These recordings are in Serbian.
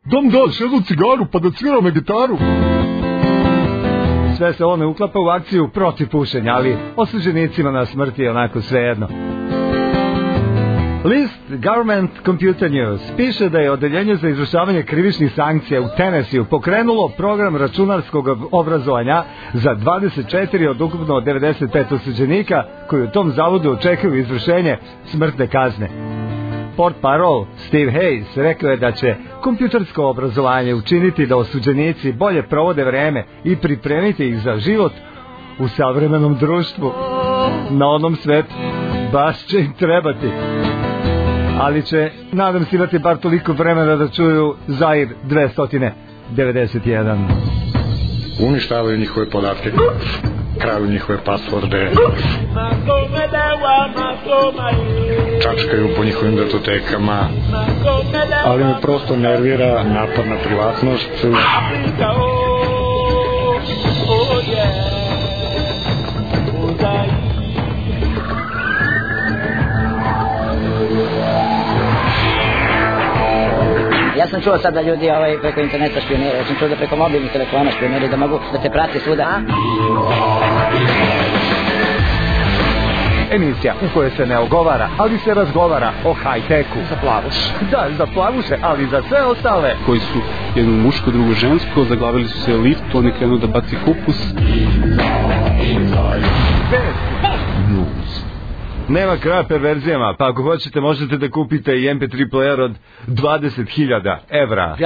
daš jednu cigaru pa da sviram na gitaru. Sve se ovo ne uklapa u akciju protiv pušenja, ali osuđenicima na smrti je onako svejedno. List Government Computer News piše da je Odeljenje za izvršavanje krivičnih sankcija u Tennesseeu pokrenulo program računarskog obrazovanja za 24 od ukupno 95 osuđenika koji u tom zavodu očekuju izvršenje smrtne kazne. Portparol Steve Hayes rekao je da će kompjutersko obrazovanje učiniti da osuđenici bolje provode vreme i pripremiti ih za život u savremenom društvu. Na onom svetu baš će im trebati. Ali će, nadam se, imati bar toliko vremena da čuju Zair 291. Uništavaju njihove podatke, kraju njihove pasvorde, čačkaju po njihovim datotekama, ali me prosto nervira napad na privatnost. Ja sam čuo sad da ljudi preko interneta špioniraju, ja sam čuo da preko mobilnih telefona špioniraju, da mogu da te prate svuda. Emisija u kojoj se ne ogovara, ali se razgovara o high-techu. Za plavuše. Da, za plavuše, ali za sve ostale. Koji su jedno muško, drugo žensko, zaglavili su se lift, oni krenu da baci kupus. Nema kraja perverzijama, pa ako hoćete možete da kupite i MP3 player od 20.000 evra.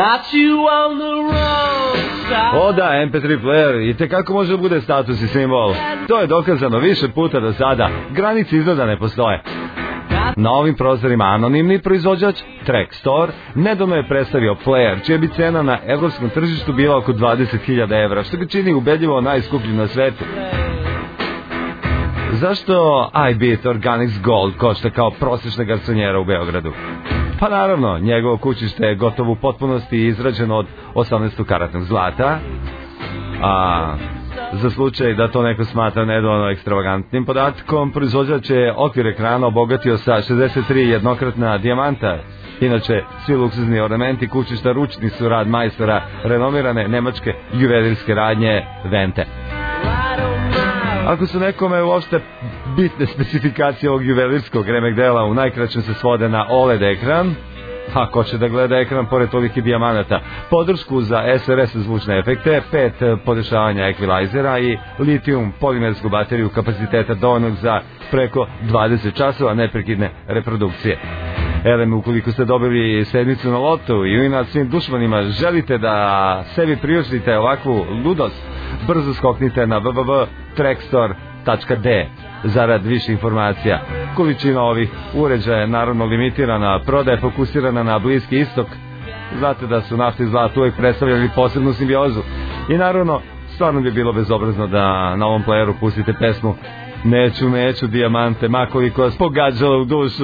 O da, MP3 player i tekako može da bude status i simbol. To je dokazano više puta do sada. Granice izgleda ne postoje. Na ovim prozorima anonimni proizvođač Trackstore nedavno je predstavio player čija bi cena na evropskom tržištu bila oko 20.000 evra, što ga čini ubedljivo najskupljim na svetu. Zašto iBeat Organics Gold košta kao prosječna garsonjera u Beogradu? Pa naravno, njegovo kućište je gotovo u potpunosti izrađeno od 18-karatnog zlata, a za slučaj da to neko smatra nedovoljno ekstravagantnim podatkom, proizvođač je okvir ekrana obogatio sa 63 jednokratna dijamanta. Inače, svi luksuzni ornamenti kućišta ručni su rad majstora renomirane nemačke juvelirske radnje Vente. Ako su nekome uopšte bitne specifikacije ovog juvelirskog remek dela, u najkraćem se svode na OLED ekran, a ko će da gleda ekran pored toliki dijamanata, podršku za SRS zvučne efekte, 5 podešavanja ekvilajzera i litijum polimersku bateriju kapaciteta dovoljnog za preko 20 časova neprekidne reprodukcije. Elem, ukoliko ste dobili sedmicu na lotu i u inat svim dušmanima želite da sebi priuštite ovakvu ludost, brzo skoknite na www.trackstore.de zarad više informacija. Količina ovih uređaja je naravno limitirana, prodaja je fokusirana na Bliski istok. Znate da su nafta i zlato uvijek predstavljali posebnu simbiozu. I naravno, stvarno bi bilo bezobrazno da na ovom playeru pustite pesmu Neću dijamante, makoliko vas pogađala u dušu.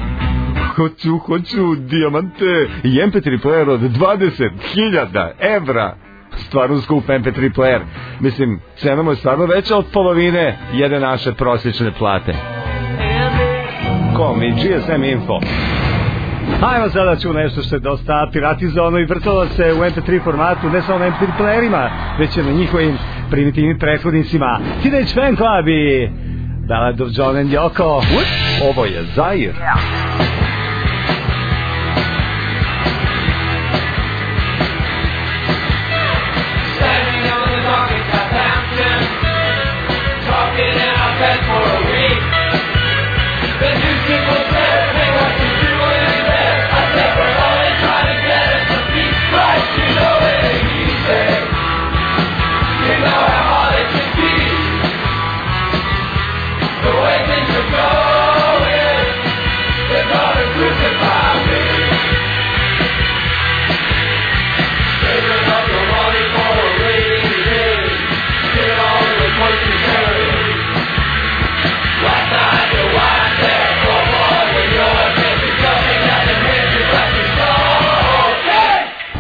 Hoću dijamante i MP3 player od 20.000 evra. Stvarno skup MP3 player. Mislim, cena mu je stvarno veća od polovine jedne naše prosječne plate. Com i GSM Info. Ajmo sada ću nešto što je dosta piratizovano i vrtalo se u MP3 formatu, ne samo na MP3 playerima, već i na njihovim primitivnim prethodnicima. Teenage Fan Club i Ballad of John and Yoko. Ovo je Zair. The way things are going, they're gonna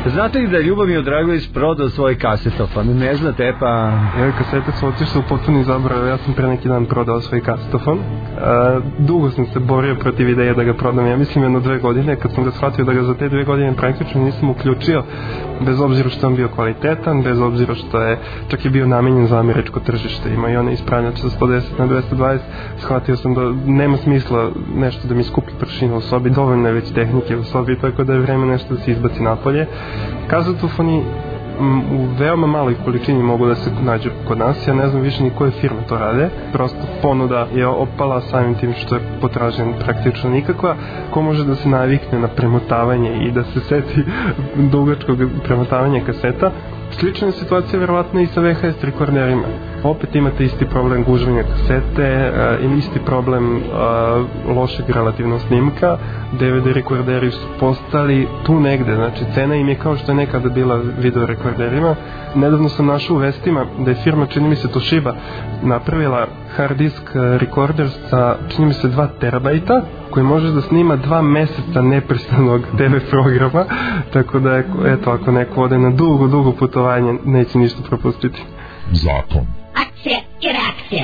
Znate li da je Ljubomir Dragović prodao svoj kasetofon? Ne znate, pa... Ove kasete su otišle u potpuni zaborav. Ja sam pre neki dan prodao svoj kasetofon. Dugo sam se borio protiv ideje da ga prodam. Ja mislim 1-2 godine, kad sam ga shvatio da ga za te 2 godine praktično nisam uključio, bez obzira što on bio kvalitetan, bez obzira što je čak i bio namenjen za američko tržište. Ima i one ispravljače sa 110x220. Shvatio sam da nema smisla nešto da mi skupi pršinu u sobi, dovoljno je već tehnike u sobi, tako da je vreme nešto da se izbaci napolje. Kazetofoni u veoma maloj količini mogu da se nađu kod nas. Ja ne znam više ni koje firme to rade. Prosto ponuda je opala samim tim što je potražen praktično nikakva. Ko može da se navikne na premotavanje i da se seti dugačkog premotavanja kaseta? Slična je situacija verovatno i sa VHS rekorderima. Opet imate isti problem gužvanja kasete, isti problem lošeg relativnog snimka. DVD rekorderi su postali tu negde, znači cena im je kao što je nekada bila video rekorderima. Nedavno sam našao u vestima da je firma, čini mi se Toshiba, napravila hard disk rekorder sa, čini mi se, 2 terabajta, koji može da snima 2 meseca neprestanog TV programa, tako da, eto, ako neko ode na dugo putovanje, neće ništa propustiti. Zakon. Akcija i reakcija.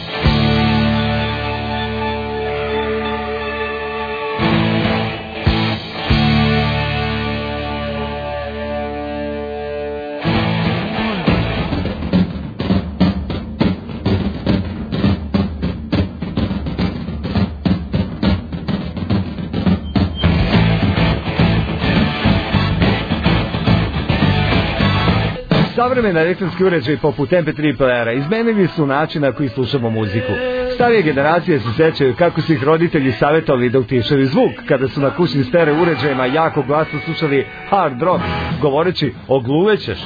Savremeni elektronski uređaj poput MP3 playera izmenili su način na koji slušamo muziku. Starije generacije se sećaju kako su ih roditelji savjetovali da utišaju zvuk kada su na kućnim stereo uređajima jako glasno slušali hard rock, govoreći ogluvećeš.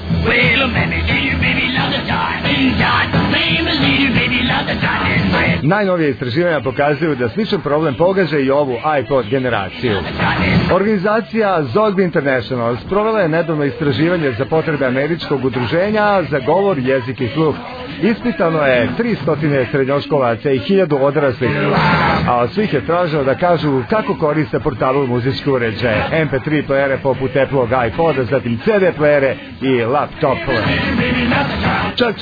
Najnovije istraživanja pokazuju da sličan problem pogađa i ovu iPod generaciju. Organizacija Zogby International sprovela je nedavno istraživanje za potrebe američkog udruženja za govor, jezik i sluh. Ispitano je 300 srednjoškolaca i 1000 odraslih, a od svih je traženo da kažu kako koriste portabil muzičke uređaje, MP3 playere poput Apple'og iPoda, zatim CD playere i laptopove. Čak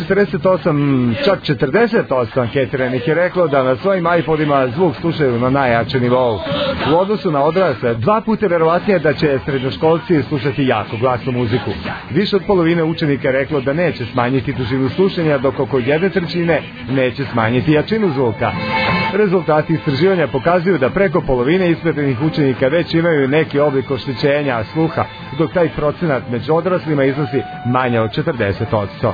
48 anketiranih je reklo da na svojim iPodima zvuk slušaju na najjačem nivou. U odnosu na odrasle, 2 puta verovatnije da će srednjoškolci slušati jako glasnu muziku. Više od polovine učenika je reklo da neće smanjiti dužinu slušanja, dok oko 1/3 neće smanjiti jačinu zvuka. Rezultati istraživanja pokazuju da preko polovine ispitanih učenika već imaju neki oblik oštećenja sluha, dok taj procenat među odraslima iznosi manje od 40%.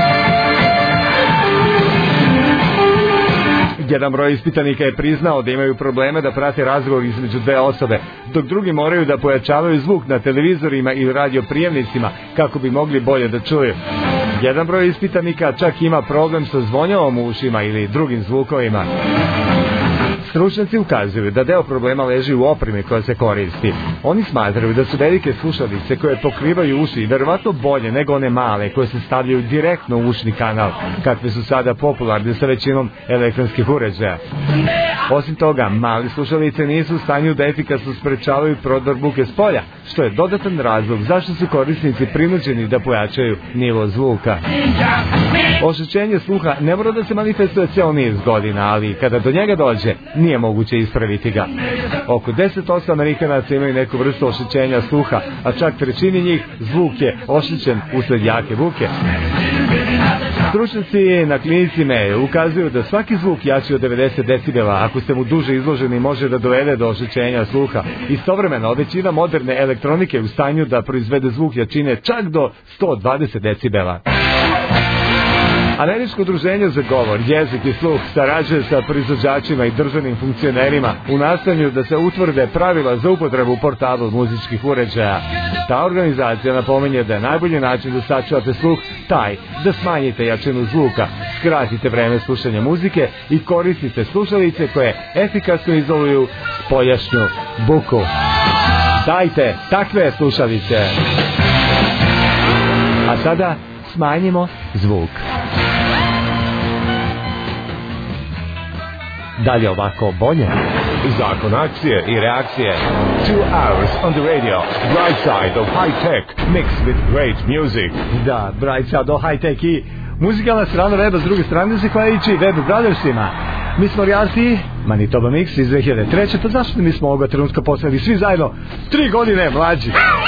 Jedan broj ispitanika je priznao da imaju probleme da prate razgovor između 2 osobe, dok drugi moraju da pojačavaju zvuk na televizorima ili radioprijemnicima kako bi mogli bolje da čuju. Jedan broj ispitanika čak ima problem sa zvonjavom u ušima ili drugim zvukovima. Stručnjaci ukazuju da deo problema leži u opremi koja se koristi. Oni smatraju da su velike slušalice koje pokrivaju uši verovatno bolje nego one male koje se stavljaju direktno u ušni kanal, kakve su sada popularne sa većinom elektronskih uređaja. Osim toga, mali slušalice nisu u stanju da efikasno sprečavaju prodor buke s polja, što je dodatan razlog zašto su korisnici prinuđeni da pojačaju nivo zvuka. Oštećenje sluha ne mora da se manifestuje cijel niz godina, ali kada do njega dođe, nije moguće ispraviti ga. Oko 10% Amerikanaca imaju neku vrstu oštećenja sluha, a čak 1/3 njih zvuk je oštećen usled jake buke. Stručnjaci na klinici Mayo ukazuju da svaki zvuk jači od 90 decibela, ako ste mu duže izloženi, može da dovede do oštećenja sluha. Istovremeno, većina moderne elektronike je u stanju da proizvede zvuk jačine čak do 120 decibela. Američko udruženje za govor, jezik i sluh sarađuje sa proizvođačima i državnim funkcionerima u nastojanju da se utvrde pravila za upotrebu portabil muzičkih uređaja. Ta organizacija napominje da je najbolji način da sačuvate sluh taj da smanjite jačinu zvuka, skratite vreme slušanja muzike i koristite slušalice koje efikasno izoluju spoljašnju buku. Dajte takve slušalice. A sada smanjimo zvuk. Da li je ovako bolje? Zakon akcije i reakcije. 2 hours on the radio. Bright side of high tech mixed with great music. Da, Bright side of high tech i muzikalna strana weba s druge strane zahvaljujući Web Brothersima. Mi smo Rijalti, Manitoba Mix iz 2003. Pa zašto mi smo ovoga trenutka poslali svi zajedno 3 godine mlađi?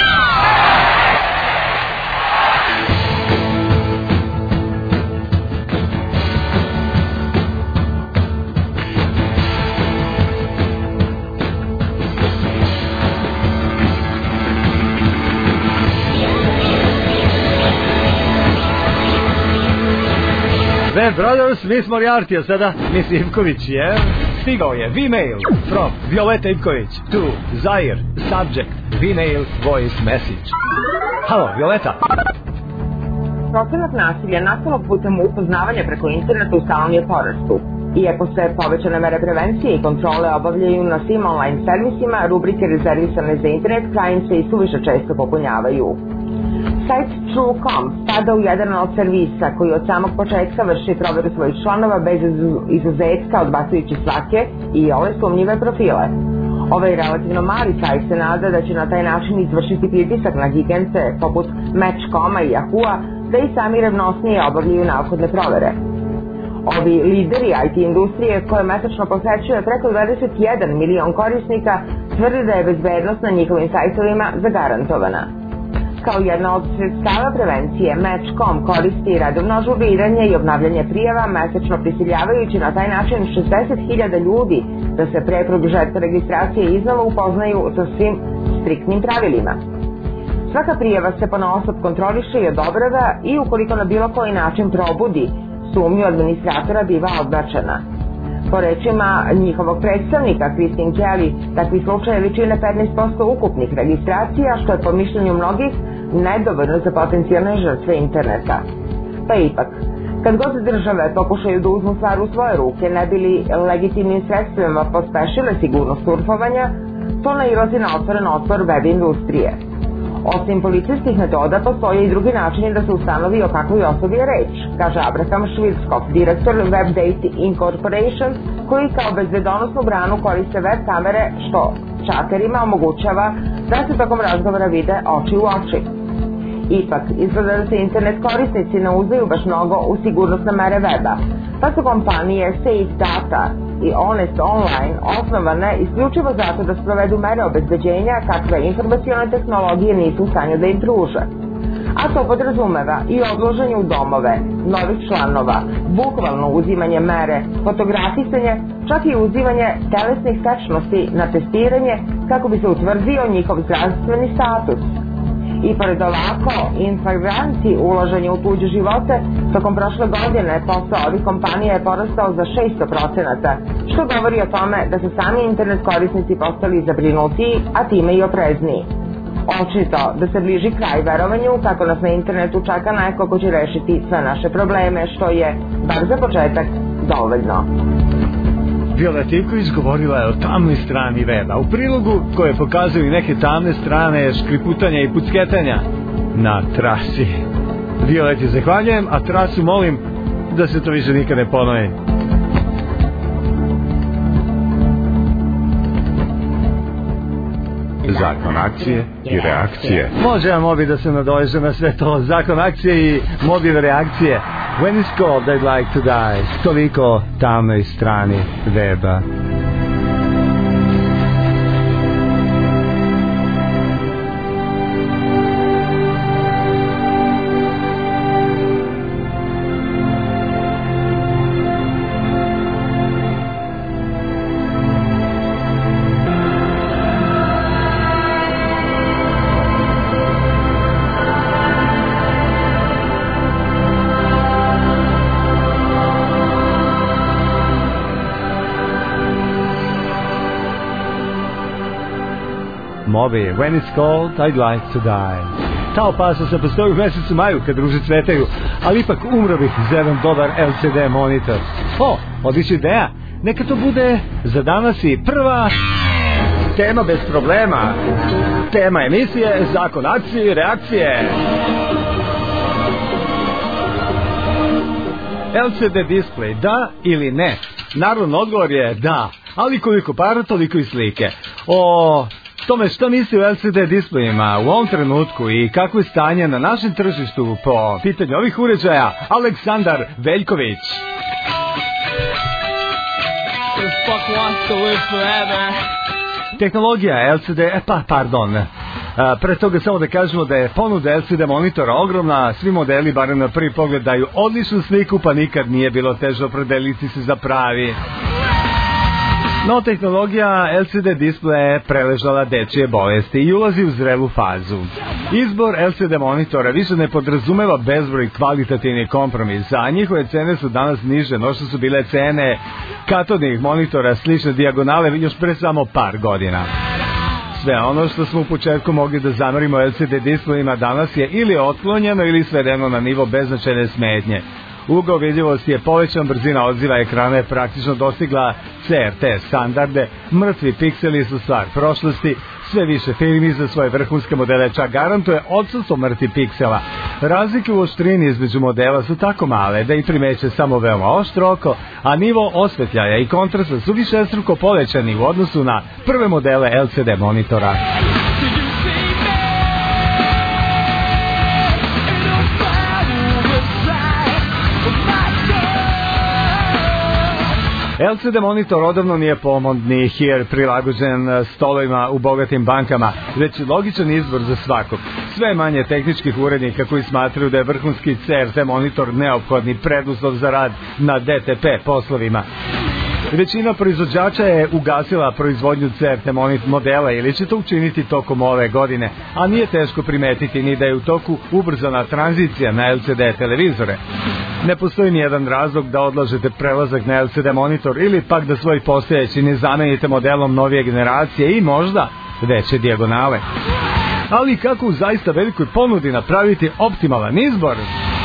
Web Brothers, mi smo Rijalti, a sada Miss Ivković je... Stigao je V-mail from Violeta Ivković to Zair, subject, V-mail, voice message. Halo, Violeta. Procenat nasilja nastalog putem upoznavanja preko interneta u stalnom je porastu. Iako se povećane mere prevencije i kontrole obavljaju na svim online servisima, rubrike rezervisane za internet krajim se i suviše često popunjavaju. Sajt True.com spada u jedan od servisa koji od samog početka vrši proveru svojih članova bez izuzetka, odbacujući svake i ove sumnjive profile. Ovaj relativno mali sajt se nada da će na taj način izvršiti pritisak na gigante poput Match.com-a i Yahoo-a da i sami revnosnije obavljaju neophodne provere. Ovi lideri IT industrije koje mesečno posećuje preko 21 milion korisnika tvrdi da je bezbednost na njihovim sajtovima zagarantovana. Kao jedna od sredstava prevencije, Match.com koristi redovno ažuriranje i obnavljanje prijava, mesečno prisiljavajući na taj način 60.000 ljudi da se pre produžetka registracije iznova upoznaju sa svim striktnim pravilima. Svaka prijava se ponaosob kontroliše i odobrava i ukoliko na bilo koji način probudi sumnju administratora biva odbačena. Po rečima njihovog predstavnika Christine Kelly, takvi slučajevi čine 15% ukupnih registracija, što je po mišljenju mnogih nedovoljno za potencijalne žrtve interneta. Pa ipak, kad god države pokušaju da uzmu stvar u svoje ruke, ne bili legitimnim sredstvima pospešile sigurnost surfovanja, to nailazi na otvoren otpor web industrije. Osim policijskih metoda, postoje i drugi načini da se ustanovi o kakvoj osobi je reč, kaže Abraham Schwarzkopf, direktor WebDate Incorporation, koji kao bezbedonosnu branu koriste web kamere, što čakerima omogućava da se tokom razgovora vide oči u oči. Ipak, izgleda da se internet korisnici ne uzdaju baš mnogo u sigurnosne mere weba, pa su kompanije Safe Data i Honest Online osnovane isključivo zato da sprovedu mere obezbeđenja kakve informacione tehnologije nisu u stanju da im pruže. A to podrazumeva i odloženje u domove novih članova, bukvalno uzimanje mere, fotografisanje, čak i uzimanje telesnih tečnosti na testiranje kako bi se utvrdio njihov zdravstveni status. I pored ovako, inflagranti uloženje u tuđe živote, tokom prošle godine posao ovih kompanija je porastao za 600%, što govori o tome da su sami internet korisnici postali zabrinutiji, a time i oprezniji. Očito da se bliži kraj verovanju kako nas na internetu čeka neko ko će rešiti sve naše probleme, što je, bar za početak, dovoljno. Violeta Ivković govorila je o tamnoj strani weba, u prilogu koje pokazuju neke tamne strane škriputanja i pucketanja na trasi. Violeti zahvaljujem, a trasu molim da se to više nikad ne ponovi. Zakon akcije i reakcije. Može vam Mobi da se nadoveže na sve to. Zakon akcije i Mobive reakcije. When it's cold, I'd like to die. Toliko tamnoj strani weba. Mobi, when it's cold, I'd like to die. Ta opasnost se postoji u mesecu maju kad ruže cvetaju, ali ipak umro bih za jedan dobar LCD monitor. O, odlična ideja. Neka to bude za danas i prva tema bez problema. Tema emisije, zakon akcije i reakcije. LCD display, da ili ne? Naravno, odgovor je da. Ali koliko para, toliko i slike. O tome što misli o LCD displejima u ovom trenutku i kako je stanje na našem tržištu po pitanju ovih uređaja, Aleksandar Veljković. Tehnologija LCD, pre toga samo da kažemo da je ponuda LCD monitora ogromna, svi modeli, barem na prvi pogled, daju odličnu sliku, pa nikad nije bilo teže opredeliti se za pravi. No, tehnologija LCD displeja je preležala dečije bolesti i ulazi u zrelu fazu. Izbor LCD monitora više ne podrazumeva bezbroj kvalitativnih kompromisa, a njihove cene su danas niže no što su bile cene katodnih monitora slične dijagonale još pre samo par godina. Sve ono što smo u početku mogli da zamerimo LCD displejima danas je ili otklonjeno ili svedeno na nivo beznačajne smetnje. Ugao vidljivosti je povećan, brzina odziva ekrana je praktično dostigla CRT standarde, mrtvi pikseli su stvar prošlosti, sve više firmi za svoje vrhunske modele čak garantuje odsustvo mrtvih piksela. Razlike u oštrini između modela su tako male da ih primeće samo veoma oštro oko, a nivo osvetljaja i kontrasta su višestruko povećani u odnosu na prve modele LCD monitora. LCD monitor odavno nije pomodni jer prilagođen stolovima u bogatim bankama, već logičan izbor za svakog. Sve manje tehničkih urednika koji smatraju da je vrhunski CRT monitor neophodni preduslov za rad na DTP poslovima. Većina proizvođača je ugasila proizvodnju CRT modela ili će to učiniti tokom ove godine, a nije teško primetiti ni da je u toku ubrzana tranzicija na LCD televizore. Ne postoji nijedan razlog da odlažete prelazak na LCD monitor ili pak da svoj postojeći ne zamenite modelom novije generacije i možda veće dijagonale. Ali kako u zaista velikoj ponudi napraviti optimalan izbor?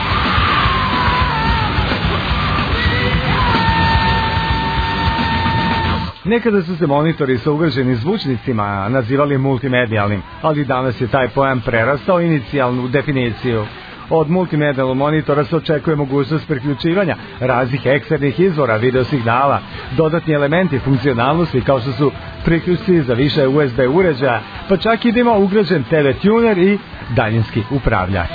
Nekada su se monitori sa ugrađenim zvučnicima nazivali multimedijalnim, ali danas je taj pojam prerastao inicijalnu definiciju. Od multimedijalnog monitora se očekuje mogućnost priključivanja raznih eksternih izvora video signala, dodatni elementi funkcionalnosti kao što su priključci za više USB uređaja, pa čak i da ima ugrađen TV tuner i daljinski upravljač.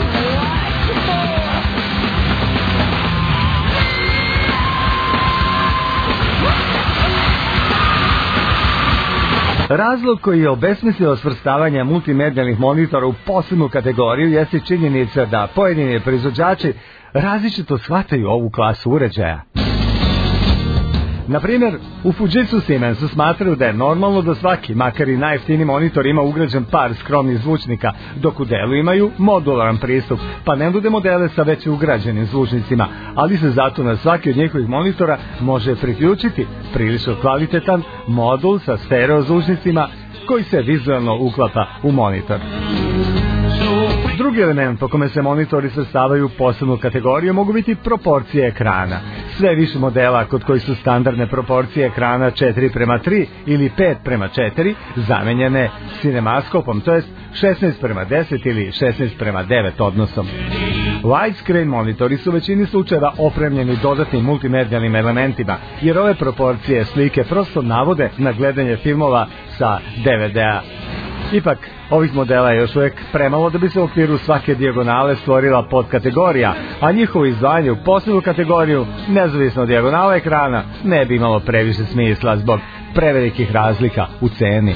Razlog koji je obesmislio svrstavanje multimedijalnih monitora u posebnu kategoriju jeste činjenica da pojedini proizvođači različito shvataju ovu klasu uređaja. Na primjer, u Fujitsu Siemensu smatraju da je normalno da svaki, makar i najjeftiniji monitor, ima ugrađen par skromnih zvučnika, dok u Dellu imaju modularan pristup, pa ne nude modele sa već ugrađenim zvučnicima, ali se zato na svaki od njihovih monitora može priključiti prilično kvalitetan modul sa stereo zvučnicima koji se vizualno uklapa u monitor. Drugi element po kome se monitori svrstavaju u posebnu kategoriju mogu biti proporcije ekrana. Sve više modela kod koji su standardne proporcije ekrana 4:3 ili 5:4 zamenjene cinemaskopom, to jest 16:10 ili 16:9 odnosom. Widescreen monitori su u većini slučajeva opremljeni dodatnim multimedijalnim elementima, jer ove proporcije slike prosto navode na gledanje filmova sa DVD-a. Ipak, ovih modela je još uvijek premalo da bi se u okviru svake dijagonale stvorila podkategorija, a njihovo izdvajanje u posebnu kategoriju, nezavisno od dijagonala ekrana, ne bi imalo previše smisla zbog prevelikih razlika u ceni.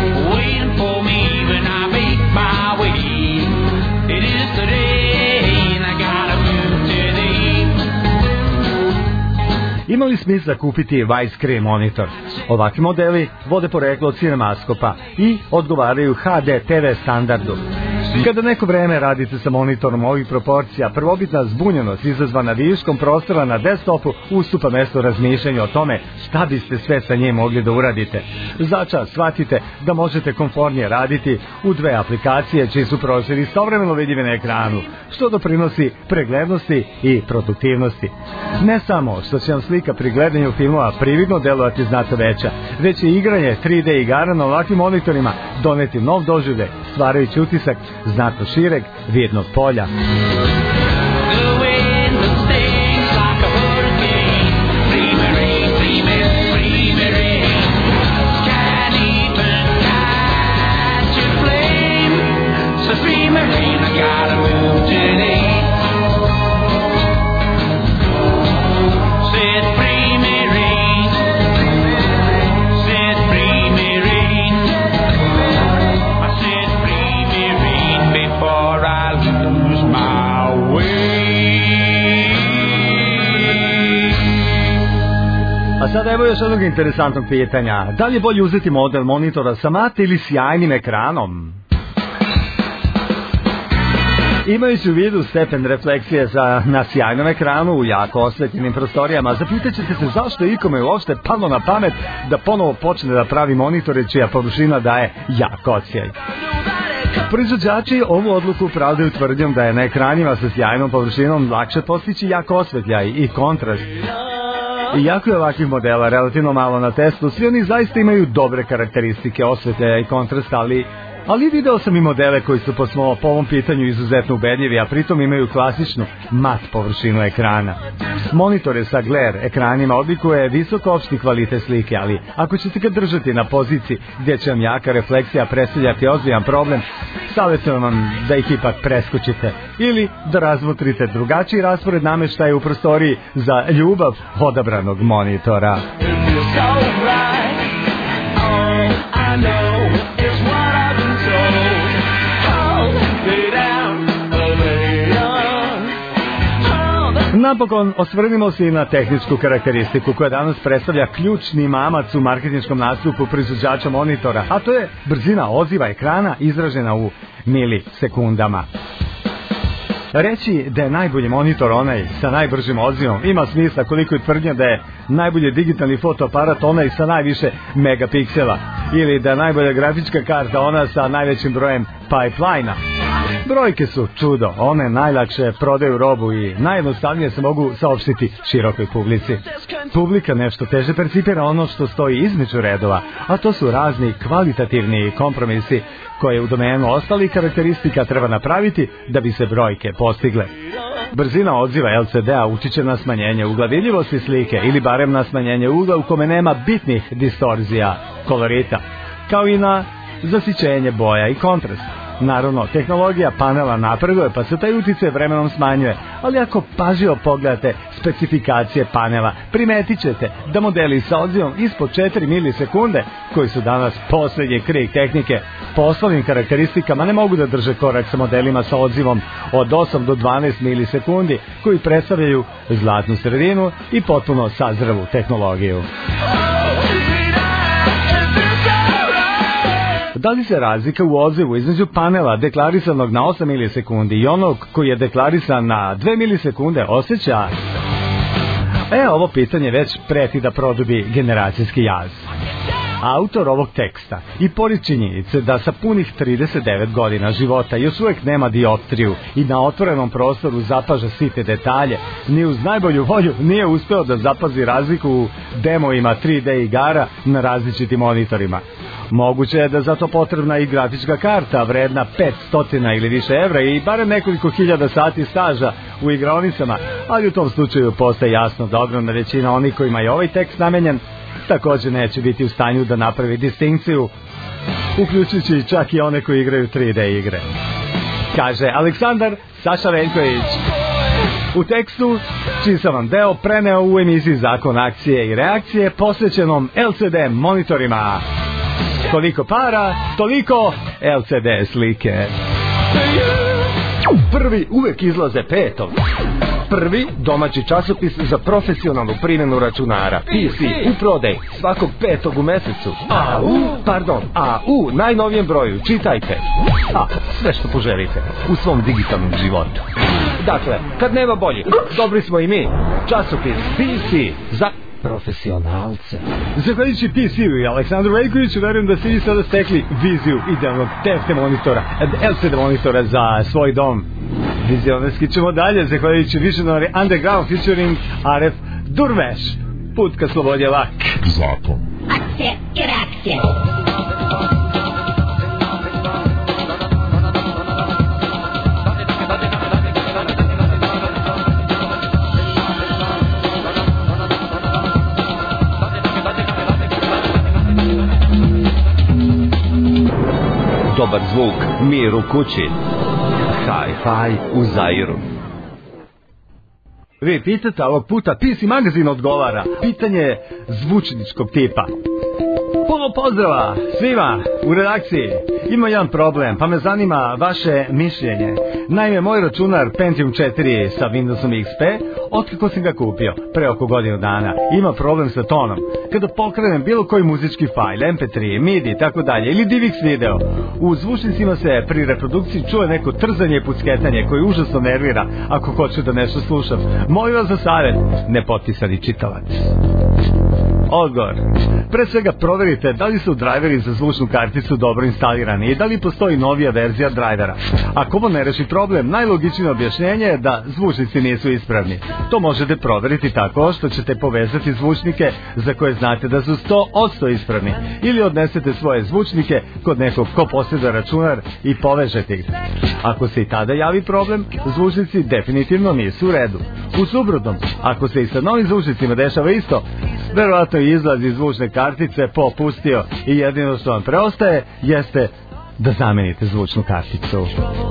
Ima li smisla kupiti widescreen monitor? Ovakvi modeli vode poreklo od cinemaskopa i odgovaraju HD TV standardu. Kada neko vreme radite sa monitorom ovih proporcija, prvobitna zbunjenost izazvana viškom prostora na desktopu ustupa mesto razmišljanju o tome šta biste sve sa njim mogli da uradite. Začas shvatite da možete komfornije raditi u dve aplikacije čiji su prostori istovremeno vidljivi na ekranu, što doprinosi preglednosti i produktivnosti. Ne samo što će vam slika pri gledanju filmova prividno delovati znatno veća, već i igranje 3D igara na ovakvim monitorima doneti nov doživljaj, stvarajući utisak znatno šireg vidnog polja. A sada evo još jednog interesantnog pitanja. Da li je bolje uzeti model monitora sa mat ili sjajnim ekranom? Imajući u vidu stepen refleksije na sjajnom ekranu u jako osvetljenim prostorijama, zapitat ćete se zašto ikome uopšte palo na pamet da ponovo počne da pravi monitore čija površina daje jak odsjaj. Proizvođači ovu odluku pravdaju tvrdnjom da je na ekranima sa sjajnom površinom lakše postići jak osvetljaj i kontrast. Iako je ovakvih modela relativno malo na testu, svi oni zaista imaju dobre karakteristike osvetljaja i kontrasta, ali video sam i modele koji su po ovom pitanju izuzetno ubedljivi, a pritom imaju klasičnu mat površinu ekrana. Monitore sa glare ekranima odlikuje visoko opšti kvalitet slike, ali ako ćete ga držati na poziciji gdje će vam jaka refleksija predstavljati ozbiljan problem, savjetujem vam da ih ipak preskočite ili da razmotrite drugačiji raspored namještaja u prostoriji za ljubav odabranog monitora. Napokon osvrnimo se i na tehničku karakteristiku koja danas predstavlja ključni mamac u marketinškom nastupu proizvođača monitora, a to je brzina odziva ekrana izražena u milisekundama. Reći da je najbolji monitor onaj sa najbržim odzivom ima smisla koliko je tvrdnja da je najbolji digitalni fotoaparat onaj sa najviše megapiksela ili da je najbolja grafička karta ona sa najvećim brojem pipeline-a. Brojke su čudo, one najlakše prodaju robu i najjednostavnije se mogu saopštiti širokoj publici. Publika nešto teže percipira ono što stoji između redova, a to su razni kvalitativni kompromisi koje u domenu ostalih karakteristika treba napraviti da bi se brojke postigle. Brzina odziva LCD-a utiče na smanjenje ugla vidljivosti slike ili barem na smanjenje ugla u kome nema bitnih distorzija kolorita, kao i na zasićenje boja i kontrast. Naravno, tehnologija panela napreduje pa se taj uticaj vremenom smanjuje, ali ako pažljivo pogledate specifikacije panela, primetit ćete da modeli sa odzivom ispod 4 milisekunde, koji su danas posljednji krik tehnike, po osnovnim karakteristikama ne mogu da drže korak sa modelima sa odzivom od 8 do 12 milisekundi, koji predstavljaju zlatnu sredinu i potpuno sazrelu tehnologiju. Da li se razlika u odzivu između panela deklarisanog na 8 milisekundi i onog koji je deklarisan na 2 milisekunde osjeća? Ovo pitanje već preti da produbi generacijski jaz. Autor ovog teksta, i pored činjenice da sa punih 39 godina života još uvijek nema dioptriju i na otvorenom prostoru zapaža site detalje, ni uz najbolju volju nije uspeo da zapazi razliku u demovima 3D igara na različitim monitorima. Moguće je da za to potrebna i grafička karta vredna 500 ili više evra i barem nekoliko hiljada sati staža u igraonicama, ali u tom slučaju postaje jasno da ogromna većina onih kojima je ovaj tekst namenjen također neće biti u stanju da napravi distinkciju, uključujući čak i one koji igraju 3D igre. Kaže Aleksandar Saša Veljković. U tekstu, čiji sam vam deo preneo u emisiji Zakon akcije i reakcije posvećenom LCD monitorima. Koliko para, toliko LCD slike. Prvi uvek izlaze petom. Prvi domaći časopis za profesionalnu primjenu računara. PC u prodaj svakog 5. u mesecu. A u najnovijem broju čitajte. Sve što poželite u svom digitalnom životu. Dakle, kad nema bolje, dobri smo i mi. Časopis PC za profesionalce. Zahvaljujući PC-u i Aleksandru Veljkoviću, verujem da ste vi sada stekli viziju idealnog TFT monitora, LCD monitora za svoj dom. Vizionarski ćemo dalje, zahvaljujući Visionary Underground featuring RF Durveš. Put ka slobodi je lak. Zakon. Akcija i reakcija. Dobar zvuk, mir u kući. Hi-fi u Zairu. Vi pitate, ovog puta PC magazin odgovara. Pitanje je zvučničkog tipa. Puno pozdrava svima u redakciji. Ima jedan problem, pa me zanima vaše mišljenje. Naime, moj računar Pentium 4 sa Windowsom XP otkako sam ga kupio, pre oko godinu dana, ima problem sa tonom. Kada pokrenem bilo koji muzički fajl, MP3, MIDI, tako dalje, ili DivX video, u zvučnicima se pri reprodukciji čuje neko trzanje i pucketanje koje užasno nervira ako hoću da nešto slušam. Molim vas za savjet, nepotpisani čitalac. Odgovor. Pre svega proverite da li su drajveri za zvučnu karticu dobro instalirani i da li postoji novija verzija drajvera. Ako ovo ne reši problem, najlogičnije objašnjenje je da zvučnici nisu ispravni. To možete proveriti tako što ćete povezati zvučnike za koje znate da su 100% ispravni ili odnesete svoje zvučnike kod nekog ko posjeduje računar i povežete ih. Ako se i tada javi problem, zvučnici definitivno nisu u redu. U suprotnom, ako se i sa novim zvučnicima dešava isto, verovatno i izlaz iz zvučne kartice popustio i jedino što vam preostaje jeste da zamenite zvučnu karticu.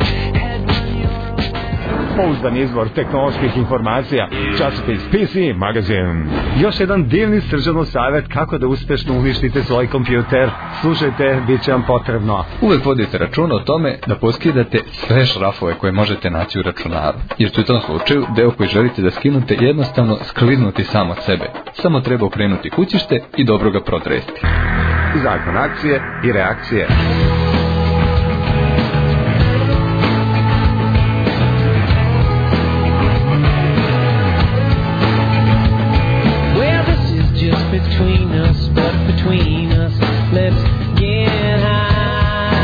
Pouzdan izvor tehnoloških informacija, časopis PC Magazine. Još jedan divni Srđanov savjet kako da uspešno uništite svoj kompjuter. Slušajte, bit će vam potrebno. Uvek vodite računa o tome da poskidate sve šrafove koje možete naći u računaru, jer će u tom slučaju deo koji želite da skinute jednostavno skliznuti sam od sebe. Samo treba okrenuti kućište i dobro ga protresti. Zakon akcije i reakcije. Between us, but between us, let's get high.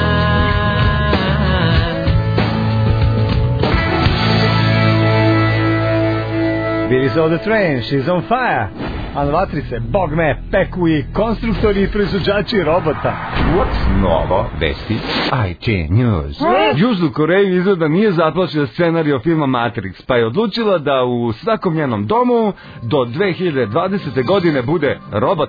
Billy's on the train, she's on fire. A na vatri se, bog me, peku i konstruktori i proizvođači robota. Novo, vesti, IT News. Južnu Koreju izgleda nije zaplašila scenarij filma Matrix, pa je odlučila da u svakom njenom domu do 2020. godine bude robot.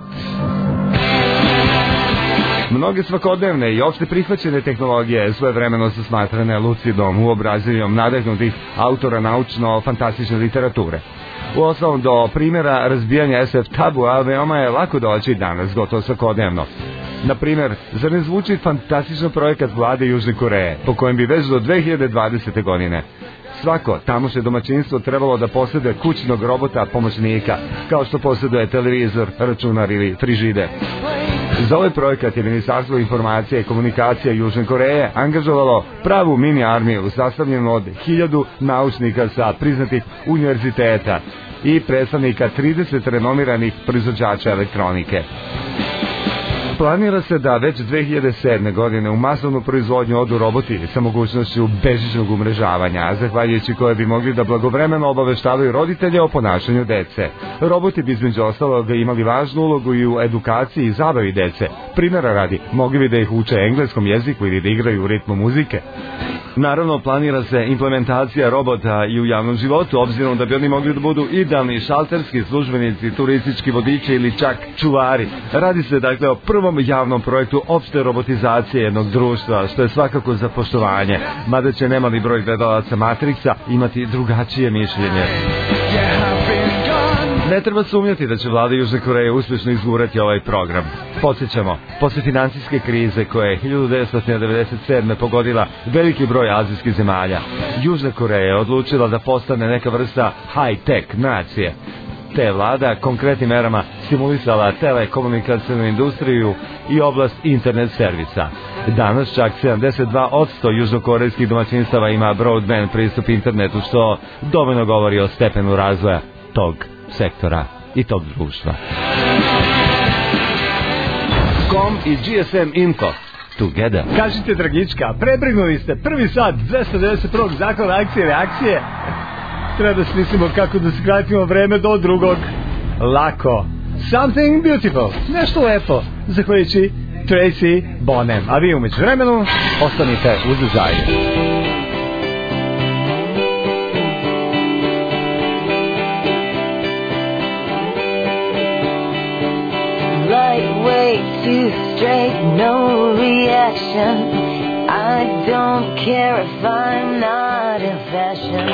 Mnoge svakodnevne i opšte prihvaćene tehnologije svojevremeno su smatrane lucidom, uobrazivom nadahnutih autora naučno-fantastične literature. Uostalom, do primjera razbijanja SF tabua veoma je lako doći danas, gotovo svakodnevno. Na primjer, zar ne zvuči fantastičan projekat vlade Južne Koreje, po kojem bi već do 2020. godine svako tamošnje domaćinstvo trebalo da posjeduje kućnog robota pomoćnika, kao što posjeduje televizor, računar ili frižider. Za ovaj projekat je Ministarstvo informacije i komunikacija Južne Koreje angažovalo pravu mini armiju sastavljenu od 1000 naučnika sa priznatih univerziteta i predstavnika 30 renomiranih proizvođača elektronike. Planira se da već 2007. godine u masovnu proizvodnju odu roboti sa mogućnošću bežičnog umrežavanja, zahvaljujući koje bi mogli da blagovremeno obaveštavaju roditelje o ponašanju dece. Roboti bi između ostalog imali važnu ulogu i u edukaciji i zabavi dece. Primjera radi, mogli bi da ih uče engleskom jeziku ili da igraju u ritmu muzike. Naravno, planira se implementacija robota i u javnom životu, obzirom da bi oni mogli da budu idealni šalterski službenici, turistički vodiči ili čak čuvari. Radi se dakle o prvom javnom projektu opšte robotizacije jednog društva, što je svakako za poštovanje, mada će nemali broj gledalaca Matrixa imati drugačije mišljenje. Ne treba sumnjati da će vlada Južne Koreje uspješno izgurati ovaj program. Podsjećamo, posle financijske krize koja je 1997. pogodila veliki broj azijskih zemalja, Južna Koreja je odlučila da postane neka vrsta high-tech nacije. Te je vlada konkretnim merama stimulisala telekomunikacijnu industriju i oblast internet servisa. Danas čak 72% južnokorejskih domaćinstava ima broadband pristup internetu, što dovoljno govori o stepenu razvoja tog sektora i tog društva. Com i GSM Info together. Kažite, Dragička, prebrignuli ste prvi sat 291. zakona akcije i reakcije. Treba da smislimo kako da skratimo vreme do drugog. Lako. Something beautiful. Nešto lepo. Zahvaljujući Tracy Bonem. A vi umeđu vremenu ostanite uz zajedno. Lightweight, too straight, no reaction. I don't care if I'm not in fashion.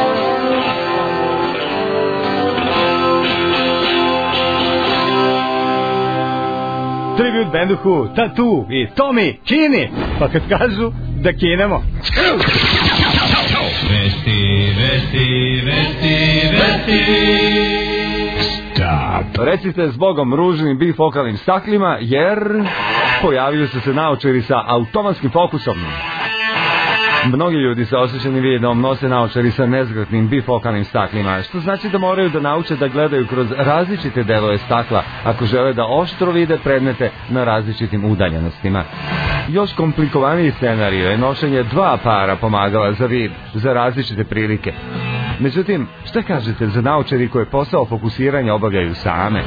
Tribute bandu Who, Tattoo i Tommy Kini. Pa kad kažu da kinemo. Vesti, vesti, vesti, vesti. Stop. Recite zbogom ružnim bifokalnim staklima, jer pojavili su se naočari sa automatskim fokusom. Mnogi ljudi sa osjećanim vidom nose naočari sa nezgrotnim bifokalnim staklima, što znači da moraju da nauče da gledaju kroz različite delove stakla ako žele da oštro vide predmete na različitim udaljenostima. Još komplikovaniji scenario je nošenje 2 para pomagala za vid za različite prilike. Međutim, šta kažete za naočari koje posao fokusiranja obavljaju same?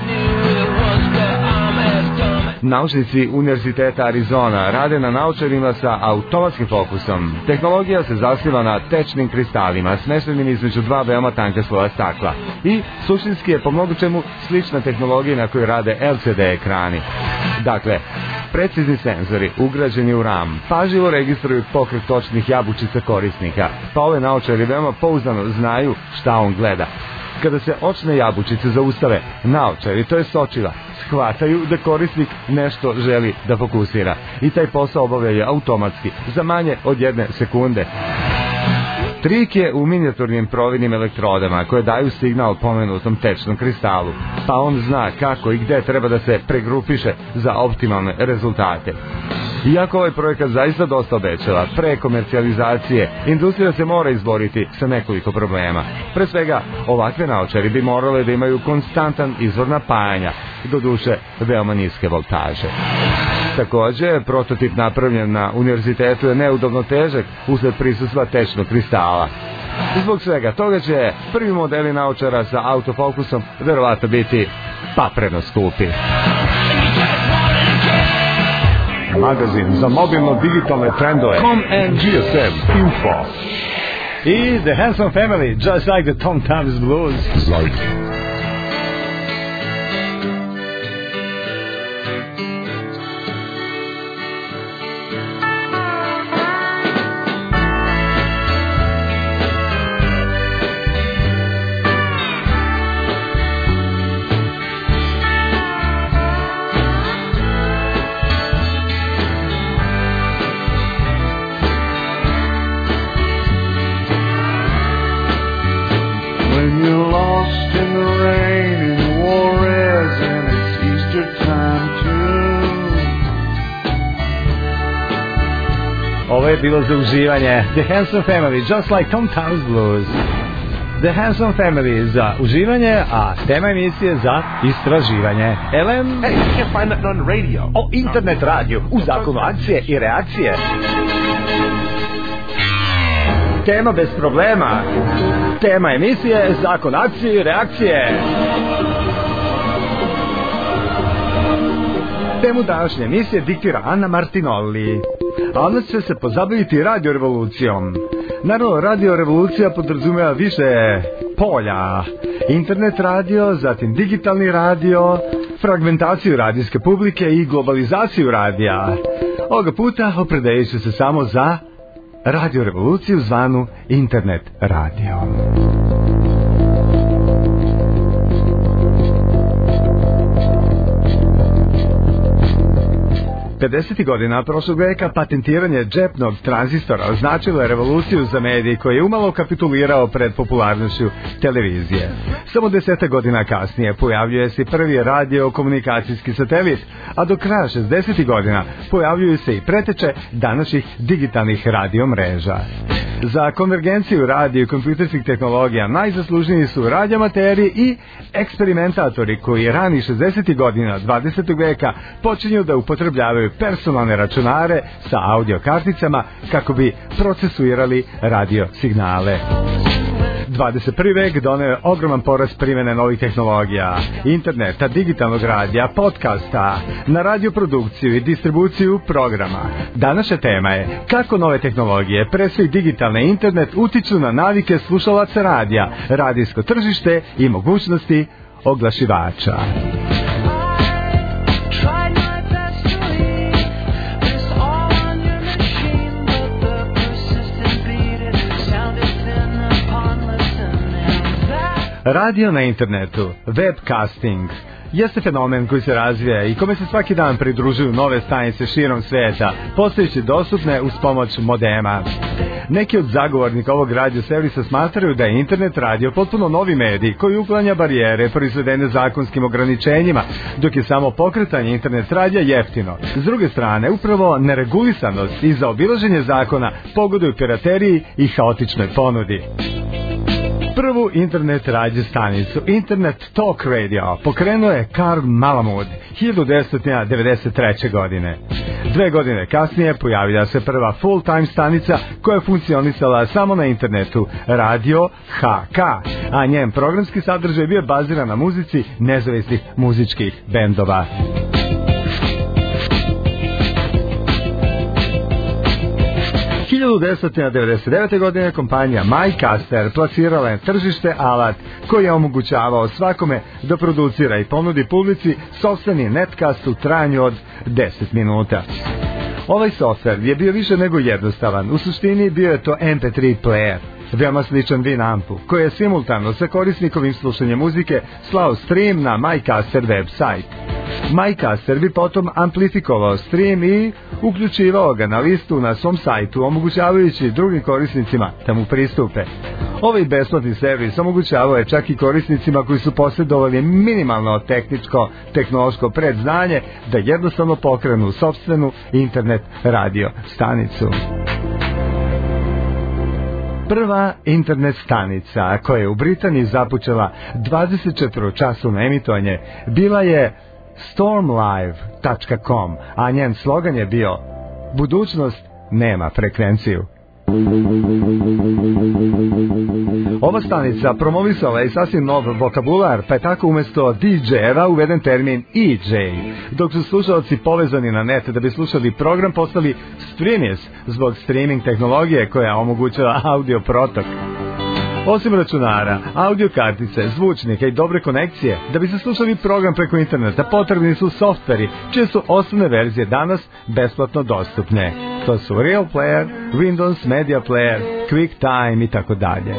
Naučnici Univerziteta Arizona rade na naočarima sa automatskim fokusom. Tehnologija se zasniva na tečnim kristalima smeštenim između 2 veoma tanka sloja stakla i suštinski je po mnogo čemu slična tehnologija na kojoj rade LCD ekrani. Dakle, precizni senzori ugrađeni u RAM pažljivo registruju pokret točnih jabučica korisnika, pa ove naočari veoma pouzdano znaju šta on gleda. Kada se očne jabučice zaustave, naočari, to je očila, shvataju da korisnik nešto želi da fokusira i taj posao obavljaju automatski za manje od 1 sekunde. Trik je u minijaturnim providnim elektrodama koje daju signal pomenutom tečnom kristalu, pa on zna kako i gde treba da se pregrupiše za optimalne rezultate. Iako ovaj projekat zaista dosta obećava, pre komercijalizacije, industrija se mora izboriti sa nekoliko problema. Pre svega, ovakve naočari bi morale da imaju konstantan izvor napajanja, doduše veoma niske voltaže. Takođe, prototip napravljen na univerzitetu je neudobno težak usled prisustva tečnog kristala. Zbog svega toga će prvi modeli naočara sa autofokusom verovatno biti papreno skupi. Magazin za mobilno-digitalne trendove. GSM Info. I The Handsome Family, just like the Tom Tams Blues. Ovo je bilo za uživanje. The Handsome Family, just like Tom Towns Blues. The Handsome Family za uživanje, a tema emisije za istraživanje. Ellen? Hey, you can't find that on radio. O internet radio, u zakonu akcije i reakcije. Tema bez problema. Tema emisije, zakon akcije i reakcije. Temu današnje emisije diktira Ana Martinolli. A ona će se pozabaviti radio revolucijom. Naravno, radio revolucija podrazumeva više polja. Internet radio, zatim digitalni radio, fragmentaciju radijske publike i globalizaciju radija. Ovoga puta opredeljući se samo za radio revoluciju zvanu internet radio. 50. godina prošlog veka patentiranje džepnog tranzistora označilo je revoluciju za medij koji je umalo kapitulirao pred popularnošću televizije. Samo 10 godina kasnije pojavljuje se prvi radio-komunikacijski satelit, a do kraja 60. godina pojavljuju se i preteče današnjih digitalnih radio mreža. Za konvergenciju radio i kompjuterskih tehnologija najzaslužniji su radioamateri i eksperimentatori koji rani 60. godina 20. veka počinju da upotrebljavaju personalne računare sa audio karticama kako bi procesuirali radio signale. 21. vek doneo je ogroman porast primjene novih tehnologija, interneta, digitalnog radija, podcasta, na radioprodukciju i distribuciju programa. Današnja tema je kako nove tehnologije, pre svih digitalne internet, utiču na navike slušalaca radija, radijsko tržište i mogućnosti oglašivača. Radio na internetu, webcasting. jeste fenomen koji se razvija i kome se svaki dan pridružuju nove stanice širom sveta, postajući dostupne uz pomoć modema. Neki od zagovornika ovog radio servisa smatraju da je internet radio potpuno novi medij koji uklanja barijere proizvedene zakonskim ograničenjima, dok je samo pokretanje internet radija jeftino. S druge strane, upravo neregulisanost i zaobilaženje zakona pogoduju pirateriji i haotičnoj ponudi. Prvu internet radio stanicu, Internet Talk Radio, pokrenuo je Karl Malamud 1993. godine. 2 godine kasnije pojavila se prva full-time stanica koja je funkcionisala samo na internetu, Radio HK, a njen programski sadržaj bio baziran na muzici nezavisnih muzičkih bendova. U 1999. godine kompanija MyCaster plasirala je tržište alat koji je omogućavao svakome da producira i ponudi publici sopstveni netcast u trajanju od 10 minuta. Ovaj softver je bio više nego jednostavan. U suštini bio je to MP3 player, veoma sličan Winampu, koji je simultano sa korisnikovim slušanjem muzike slao stream na MyCaster website. MyCaster bi potom amplifikovao stream i uključivao ga na listu na svom sajtu, omogućavajući drugim korisnicima da mu pristupe. Ovaj besplatni servis omogućavao je čak i korisnicima koji su posjedovali minimalno tehnološko predznanje da jednostavno pokrenu sopstvenu internet radio stanicu. Prva internet stanica koja je u Britaniji započela 24-časovno emitovanje bila je stormlive.com, a njen slogan je bio: budućnost nema frekvenciju. Ova stanica promovisala je sasvim nov vokabular, pa je tako umjesto DJ-eva uveden termin EJ, dok su slušalci povezani na net da bi slušali program postali streamers zbog streaming tehnologije koja omogućava audio protok. Osim računara, audio kartice, zvučnika i dobre konekcije, da bi se slušali program preko interneta potrebni su softveri, čije su osnovne verzije danas besplatno dostupne. To su Real Player, Windows Media Player, QuickTime i tako dalje.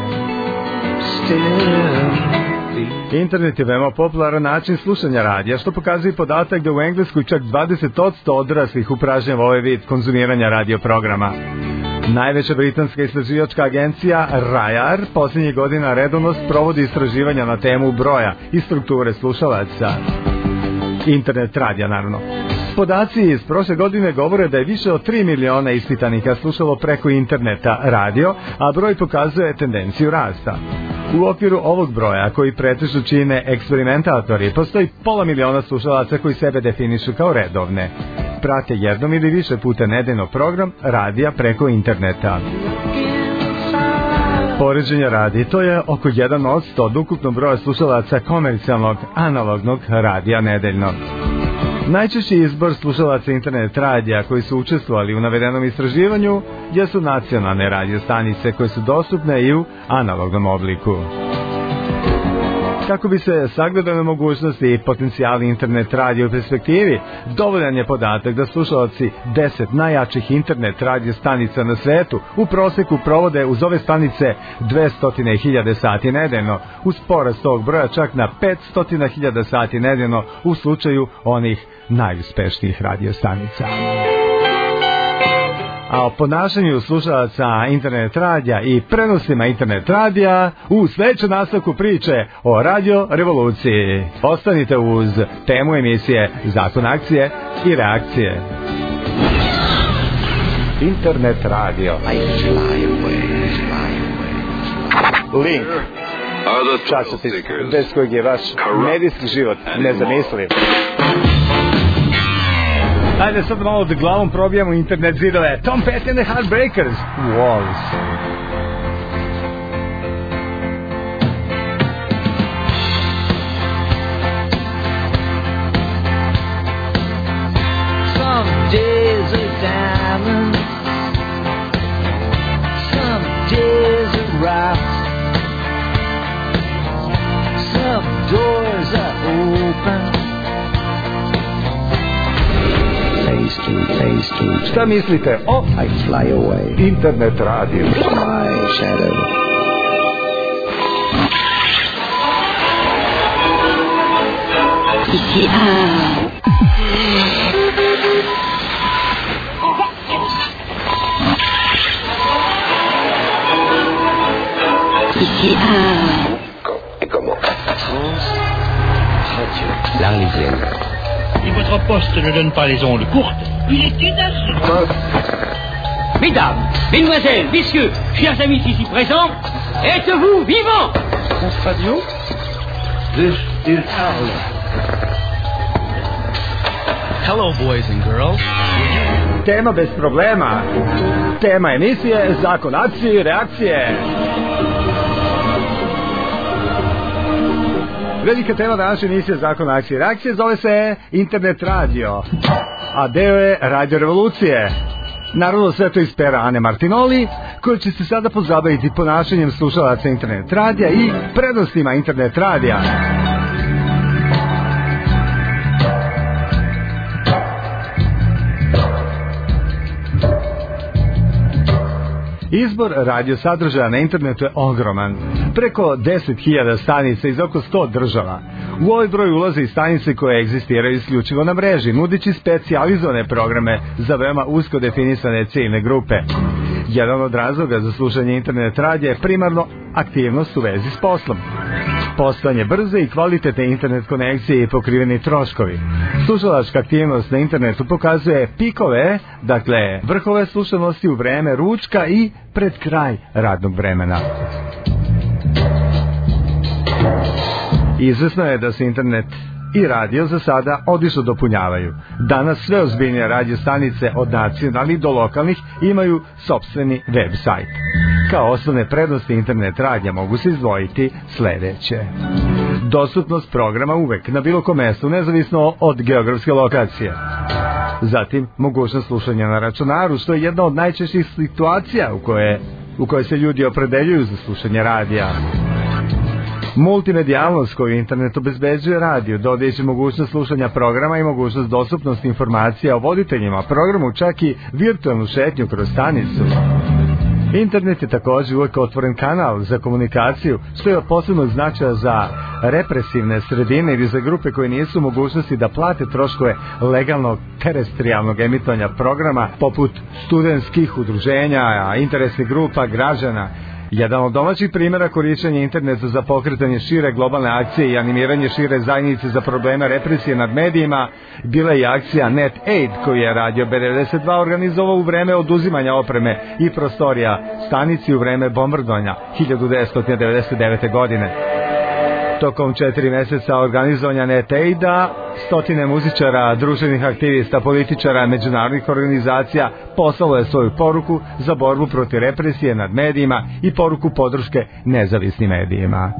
Internet je veoma popularan način slušanja radija, što pokazuje podatak da u Engleskoj čak 20% odraslih upražnjava ovaj vid konzumiranja radio programa. Najveća britanska istraživačka agencija RAJAR posljednjih godina redovno provodi istraživanja na temu broja i strukture slušalaca. Internet radija, naravno. Podaci iz prošle godine govore da je više od 3 miliona ispitanika slušalo preko interneta radio, a broj pokazuje tendenciju rasta. U okviru ovog broja, koji pretežno čine eksperimentatori, postoji 500.000 slušalaca koji sebe definišu kao redovne. Prate jednom ili više puta nedeljno program radija preko interneta. Poređenja radi, to je oko 1% od ukupnog broja slušalaca komercijalnog analognog radija nedeljno. Najčešći izbor slušalaca internet radija koji su učestvovali u navedenom istraživanju jesu nacionalne radio stanice koje su dostupne i u analognom obliku. Kako bi se sagledale mogućnosti i potencijali internet radija u perspektivi, dovoljan je podatak da slušalci 10 najjačih internet radio stanica na svetu u proseku provode uz ove stanice 200.000 sati nedeljno, uz porast tog broja čak na 500.000 sati nedeljno u slučaju onih najuspešnijih radio stanica. A o ponašanju slušalaca internet radija i prenosima internet radija u sledećem nastavku priče o radio revoluciji. Ostanite uz temu emisije Zakon akcije i reakcije. Internet radio. Link. Časopis bez kojeg je vaš medijski život nezamisliv. Ajde sad malo da glavom probijamo internet zidove. Tom Petty and the Heartbreakers, Walls. Some days are diamonds, some days are rocks, some doors are open. Šta mislite o I Fly Away internet radio? My shadow. L'Arlésienne. Et votre poste ne donne pas les ondes courtes. Il est inassurant. Mesdames, mesdemoiselles, messieurs, chers amis ici présents, êtes-vous vivants? France Radio. This is Arles. Hello, boys and girls. Tema bez problema. Tema emisije Zakon akcije i reakcije. Velika tema današnje emisije Zakon akcije i reakcije zove se Internet radio, a deo je Radio Revolucije. Naravno sve to iz pera Ane Martinoli, koja će se sada pozabaviti ponašanjem slušalaca internet radija i prednostima internet radija. Izbor radio sadržaja na internetu je ogroman. Preko 10.000 stanica iz oko 100 država. U ovaj broj ulaze i stanice koje egzistiraju isključivo na mreži, nudići specijalizovane programe za veoma usko definisane ciljne grupe. Jedan od razloga za slušanje internet radija je primarno aktivnost u vezi s poslom. Postojanje brze i kvalitetne internet konekcije i pokriveni troškovi. Slušalačka aktivnost na internetu pokazuje pikove, dakle vrhove slušanosti u vreme ručka i pred kraj radnog vremena. Izvesno je da se internet i radio za sada odlično dopunjavaju. Danas sve ozbiljnije radio stanice od nacionalnih do lokalnih imaju sopstveni web sajt. Kao osnovne prednosti internet radija mogu se izdvojiti sledeće. Dostupnost programa uvek na bilo kom mestu, nezavisno od geografske lokacije. Zatim, mogućnost slušanja na računaru, što je jedna od najčešćih situacija u kojoj se ljudi opredeljuju za slušanje radija. Multimedijalnost koju internet obezbeđuje radio, dodajući mogućnost slušanja programa i mogućnost dostupnosti informacija o voditeljima programu, čak i virtualnu šetnju kroz stanicu. Internet je također uvijek otvoren kanal za komunikaciju, što je od posebnog značaja za represivne sredine ili za grupe koje nisu u mogućnosti da plate troškove legalnog terestrijalnog emitovanja programa, poput studentskih udruženja, interesnih grupa, građana. Jedan od domaćih primjera korišćenja interneta za pokretanje šire globalne akcije i animiranje šire zajednice za probleme represije nad medijima bila je akcija NetAid koju je Radio B92 organizovao u vreme oduzimanja opreme i prostorija stanici u vreme bombardovanja 1999. godine. Tokom 4 mjeseca organizovanja NetAida, stotine muzičara, društvenih aktivista, političara, međunarodnih organizacija poslalo je svoju poruku za borbu protiv represije nad medijima i poruku podrške nezavisnim medijima.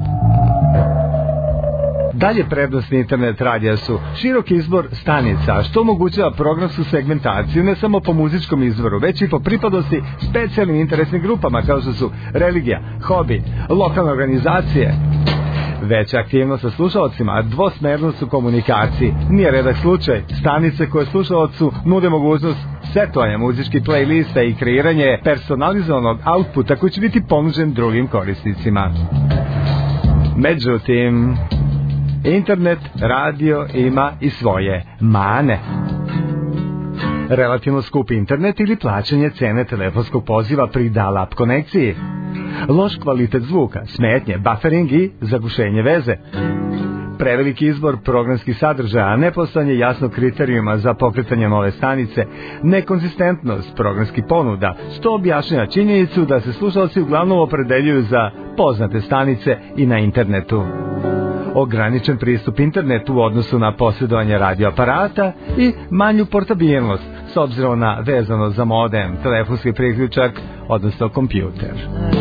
Dalje prednosti internet radija su širok izbor stanica, što omogućava programsku segmentaciju ne samo po muzičkom izvoru, već i po pripadnosti specijalnim interesnim grupama kao što su religija, hobi, lokalne organizacije. Veća aktivnost sa slušalcima, dvosmernost u komunikaciji, nije redak slučaj. Stanice koje slušalcu nude mogućnost setovanja muzičkih playlista i kreiranje personalizovanog outputa koji će biti ponuđen drugim korisnicima. Međutim, internet radio ima i svoje mane. Relativno skup internet ili plaćanje cene telefonskog poziva pri dial-up konekciji. Loš kvalitet zvuka, smetnje, buffering i zagušenje veze. Preveliki izbor programskih sadržaja, nepostojanje jasnog kriterijuma za pokretanje nove stanice, nekonzistentnost programskih ponuda, što objašnjava činjenicu da se slušalci uglavnom opredeljuju za poznate stanice i na internetu. Ograničen pristup internetu u odnosu na posjedovanje radioaparata i manju portabilnost s obzirom na vezanost za modem, telefonski priključak, odnosno kompjuter.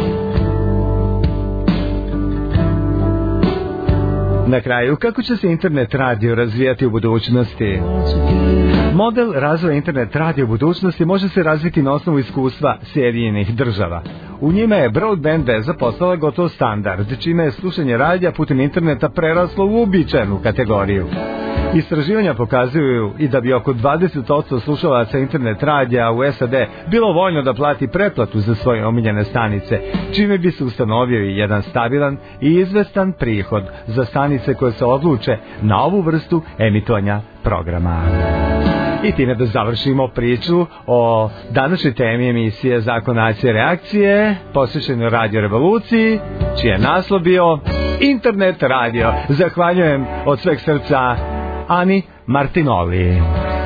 Na kraju, kako će se internet radio razvijati u budućnosti? Model razvoja internet radio u budućnosti može se razviti na osnovu iskustva Sjedinjenih država. U njima je broadband veza postala gotovo standard, čime je slušanje radija putem interneta preraslo u uobičajenu kategoriju. Istraživanja pokazuju i da bi oko 20% slušalaca internet radija u SAD bilo voljno da plati pretplatu za svoje omiljene stanice, čime bi se ustanovio i jedan stabilan i izvestan prihod za stanice koje se odluče na ovu vrstu emitovanja programa. I time da završimo priču o današnjoj temi emisije Zakon akcije reakcije, posvećenoj Radio Revoluciji, čiji je naslov bio Internet radio. Zahvaljujem od sveg srca Ani Martinoli.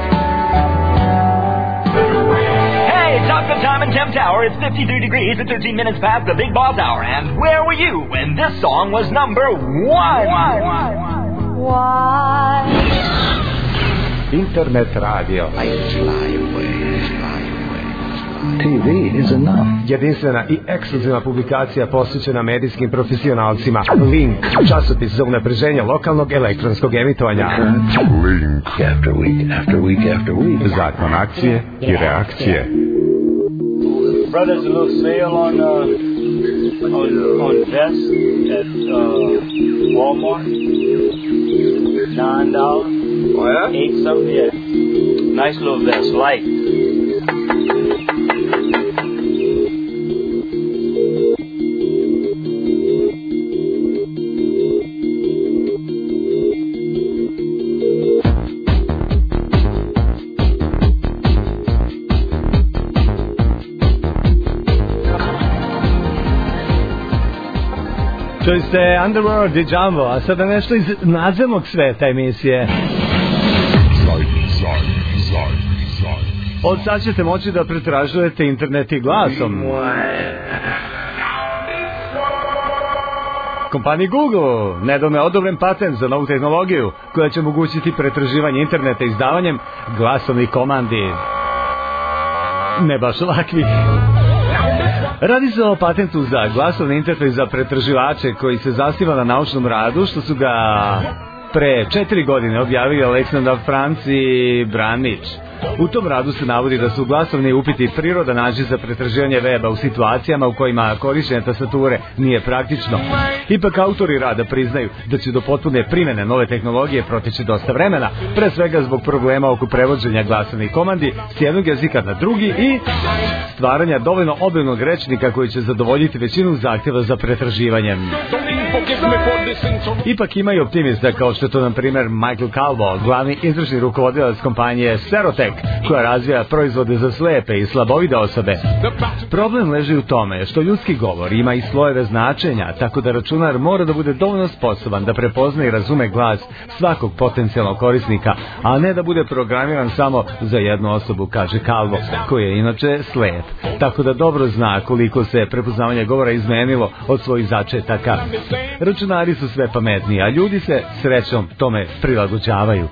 It's up to time in Temp Tower. It's 53 degrees at 13 minutes past the Big Boss Hour. And where were you when this song was number one? Why? Internet radio. TV is enough. Jedinstvena i ekskluzivna publikacija posvećena medijskim profesionalcima. Link, časopis za unapređenje lokalnog elektronskog emitovanja. Link. After week, after week, after week. Zakon akcije i reakcije. Brothers, a little sale on vests at Walmart. $9. Oh yeah? 8 something, yeah. Nice little vest, light. Čuli ste Underworld i Jumbo, a sada nešto iz nadzemnog sveta emisije. Od sad ćete moći da pretražujete internet i glasom. Kompaniji Google nedavno je odobren patent za novu tehnologiju koja će omogućiti pretraživanje interneta izdavanjem glasovnih komandi. Ne baš ovakvih. Radi se o patentu za glasovni interfejs za pretraživače koji se zasniva na naučnom radu što su ga pre 4 godine objavili Aleksandar Franc i Branić. U tom radu se navodi da su glasovni upiti prirodan način za pretraživanje weba u situacijama u kojima korištenje tastature nije praktično. Ipak autori rada priznaju da će do potpune primjene nove tehnologije proteći dosta vremena, pre svega zbog problema oko prevođenja glasovnih komandi s jednog jezika na drugi i stvaranja dovoljno obimnog rečnika koji će zadovoljiti većinu zahtjeva za pretraživanjem. Ipak ima i optimista kao što je to na primjer Michael Calvo, glavni izvršni rukovodilac kompanije Serotech, koja razvija proizvode za slepe i slabovide osobe. Problem leži u tome što ljudski govor ima i slojeve značenja, tako da računar mora da bude dovoljno sposoban da prepozna i razume glas svakog potencijalnog korisnika, a ne da bude programiran samo za jednu osobu, kaže Calvo, koji je inače slep, tako da dobro zna koliko se prepoznavanje govora izmenilo od svojih začetaka. Računari su sve pametniji, a ljudi se srećom tome prilagođavaju.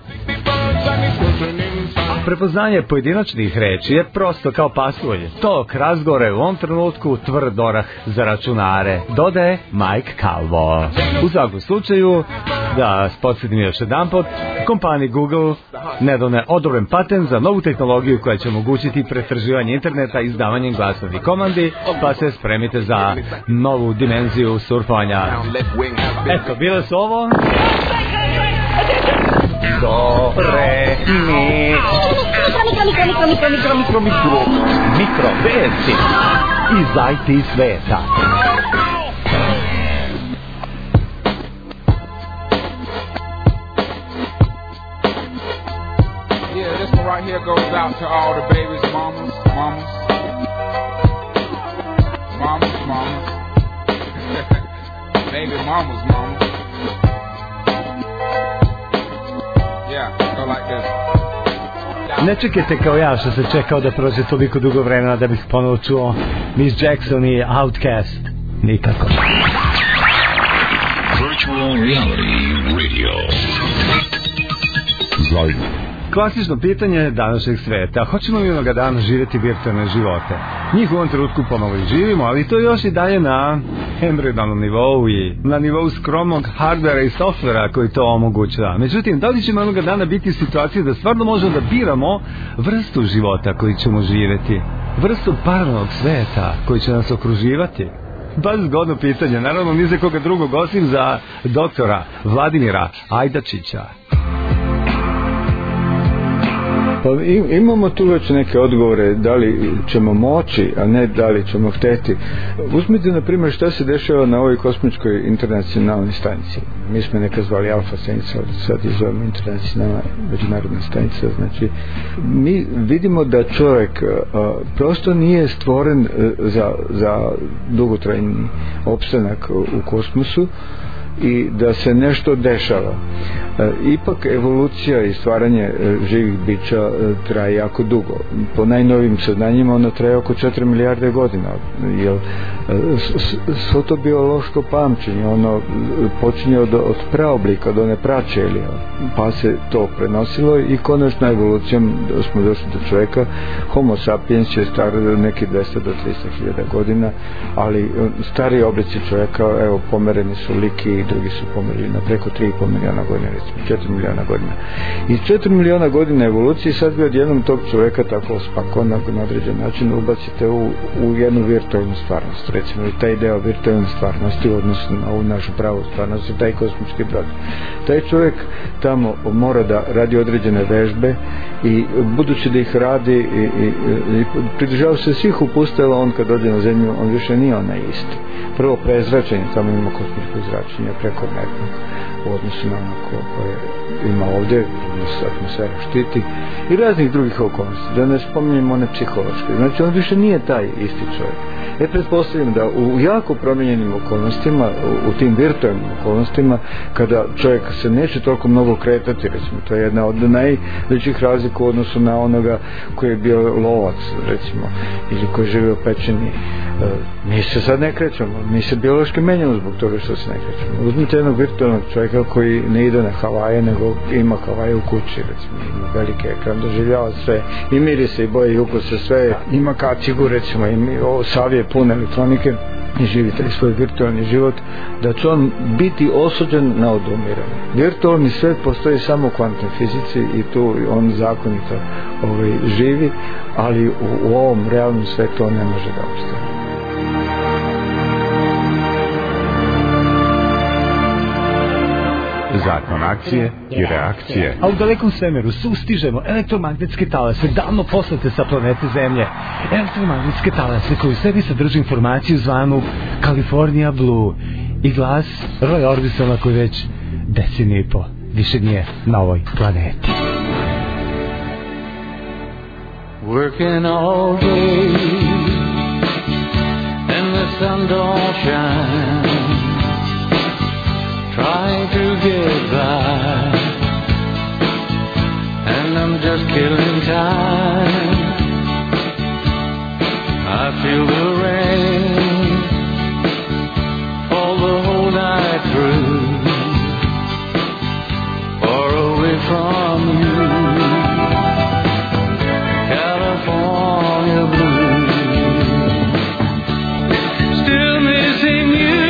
Prepoznanje pojedinačnih reči je prosto kao pasulj. Tok razgovora je u ovom trenutku tvrd orah za računare, dodaje Mike Calvo. U svakom slučaju, da podsjetim još jedanput, kompaniji Google nedavno je odobren patent za novu tehnologiju koja će omogućiti pretraživanje interneta izdavanjem glasovnih komandi, pa se spremite za novu dimenziju surfovanja. Eto, bile su ovo... Do, re, mi. Mikro, vesti iz IT sveta. Yeah, this one right here goes out to all the babies, mamas. Baby mamas. Ne čekajte kao ja što se čekao da prođe toliko dugo vremena da bih ponovo čuo Miss Jackson i Outkast. Nikako. Virtual Reality Radio. Klasično pitanje današnjeg sveta. Hoćemo li jednoga dana živjeti virtualne živote? Njih u ovom trenutku pomalo i živimo, ali to još i dalje na embrionalnom nivou i na nivou skromnog hardvera i softvera koji to omogućava. Međutim, da li ćemo jednoga dana biti u situaciji da stvarno možemo da biramo vrstu života koji ćemo živjeti? Vrstu paralelnog sveta koji će nas okruživati? Baš zgodno pitanje, naravno ni za koga drugog osim za doktora Vladimira Ajdačića. Pa imamo tu već neke odgovore, da li ćemo moći, a ne da li ćemo hteti. Uzmite, na primjer, šta se dešava na ovoj kosmičkoj internacionalnoj stanici. Mi smo neka zvali Alfa stanica, sad izvojamo internacionalna međunarodna stanica. Znači, mi vidimo da čovjek prosto nije stvoren za dugotrajni opstanak u kosmosu i da se nešto dešava. Ipak evolucija i stvaranje živih bića traje jako dugo. Po najnovim saznanjima ono traje oko 4 milijarde godina. Jer svo to biološko pamćenje ono počinje od praoblika, od one praćelije, pa se to prenosilo i konačno evolucijom smo došli do čovjeka. Homo sapiens je star neki 200 do 300 hiljada godina, ali stari oblici čovjeka, evo, pomereni su liki i drugi su pomerili na preko 3,5 miliona godina, recimo 4 miliona godina. I 4 miliona godina evolucije sad bi odjednom tog čovjeka tako spako na određen način ubacite u jednu virtualnu stvarnost, recimo, i taj deo virtualne stvarnosti u odnosu na ovu našu pravu stvarnost je taj kosmički brod. Taj čovjek tamo mora da radi određene vežbe i budući da ih radi i pridržava se svih upustila, on kad dođe na zemlju on više nije onaj isti. Prvo, prezračenje, tamo ima kosmičko zračenje prekomjerno u odnosu na ono koje ima ovdje, atmosfera štiti i raznih drugih okolnosti, da ne spominjemo one psihološke. Znači on više nije taj isti čovjek. Pretpostavljam da u jako promijenjenim okolnostima, u tim virtualnim okolnostima, kada čovjek se neće toliko mnogo kretati, recimo, to je jedna od najvećih razlika u odnosu na onoga koji je bio lovac, recimo, ili koji živi u pećini. Mi se sad ne krećemo, mi se biološki menjamo zbog toga što se ne krećemo. Uzmite jednog virtualnog čovjeka koji ne ide na Havaje, nego ima Havaje u kući, recimo, ima veliki ekran, doživljava sve, i mirise, i boje, i ukuse, sve, ima kacigu, recimo, sav je pun elektronike i živi taj svoj virtualni život, da će on biti osuđen na odumiranje. Virtualni svet postoji samo u kvantnoj fizici i tu on zakonito živi, ali u ovom realnom svetu on ne može da opstane. Zakon akcije i reakcije. A u dalekom svemiru sustižemo elektromagnetske talase davno poslate sa planete Zemlje. Elektromagnetske talase koji u sebi sadrže informaciju zvanu California Blue i glas Roy Orbisona koji već deceniju i po više nije na ovoj planeti. Working all day and the sun don't shine, trying to get by, and I'm just killing time. I feel the rain fall the whole night through, far away from you, California blue, still missing you.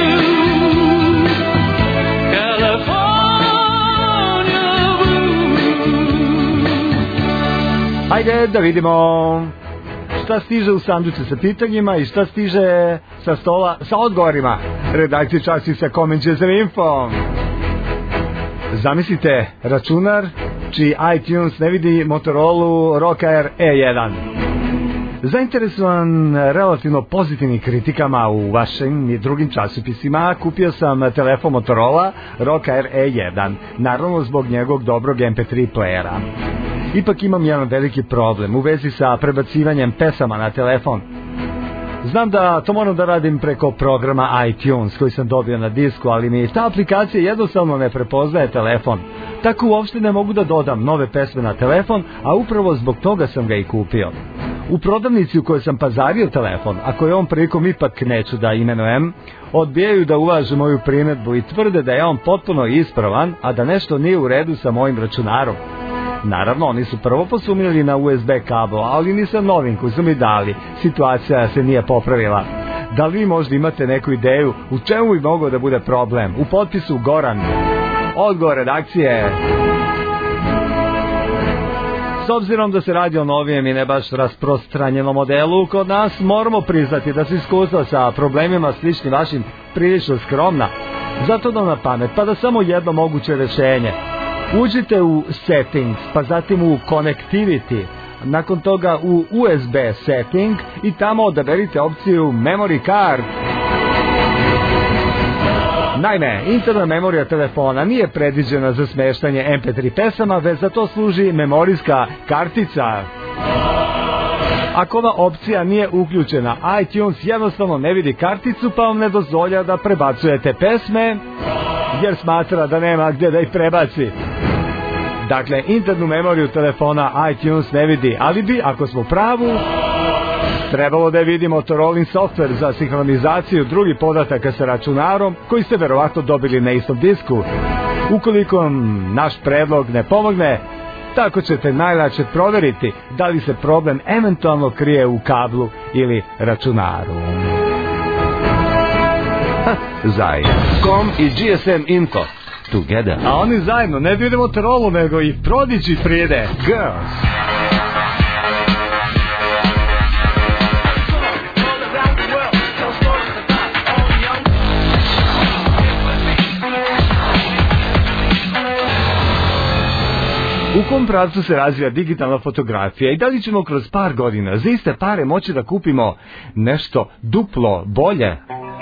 Ajde da vidimo šta stiže u sanduče sa pitanjima i šta stiže sa stola sa odgovorima. Redakcija časti sa Komenđe za info. Zamislite računar čiji iTunes ne vidi Motorola Rock Air E1. Zainteresovan relativno pozitivnim kritikama u vašim i drugim časopisima, kupio sam telefon Motorola Rock Air E1, naravno zbog njegovog dobrog MP3 playera. Ipak imam jedan veliki problem u vezi sa prebacivanjem pesama na telefon. Znam da to moram da radim preko programa iTunes koji sam dobio na disku, ali mi ta aplikacija jednostavno ne prepoznaje telefon. Tako uopšte ne mogu da dodam nove pesme na telefon, a upravo zbog toga sam ga i kupio. U prodavnici u kojoj sam pazario telefon, a koji ovom prilikom ipak neću da imenujem, odbijaju da uvaže moju primjedbu i tvrde da je on potpuno ispravan, a da nešto nije u redu sa mojim računarom. Naravno, oni su prvo posumnjali na USB kabel, ali ni sa novim koji su mi dali. Situacija se nije popravila. Da li vi možda imate neku ideju u čemu bi mogao da bude problem? U potpisu Goran. Odgovor redakcije. S obzirom da se radi o novijem i ne baš rasprostranjenom modelu, kod nas moramo priznati da se iskustva sa problemima slični vašim prilično skromna. Zato da na pamet pada samo jedno moguće rješenje. Uđite u Settings, pa zatim u Connectivity, nakon toga u USB Setting i tamo odaberite opciju Memory Card. Naime, interna memorija telefona nije predviđena za smeštanje MP3 pesama, već za to služi memorijska kartica. Ako ova opcija nije uključena, iTunes jednostavno ne vidi karticu pa vam ne dozvolja da prebacujete pesme, jer smatra da nema gdje da ih prebaci. Dakle, internu memoriju telefona iTunes ne vidi, ali bi, ako smo u pravu, trebalo da je vidi Motorola softver za sinhronizaciju drugih podataka sa računarom koji ste verovatno dobili na istom disku. Ukoliko naš predlog ne pomogne, tako ćete najlakše proveriti da li se problem eventualno krije u kablu ili računaru. Zaj.com i GSM Info together. A oni zajedno ne vide Motorola nego i Prodigy prijede Girls. U kom pravcu se razvija digitalna fotografija i da li ćemo kroz par godina za iste pare moći da kupimo nešto duplo bolje?